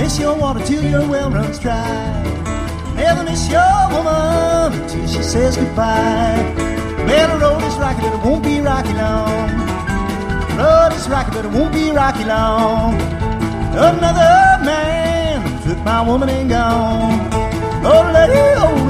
miss your water till your well runs dry. Never miss your woman until she says goodbye. Well, the road is rocky, but it won't be rocky long. The road is rocky, but it won't be rocky long. Another man took my woman and gone. Oh, lady, oh,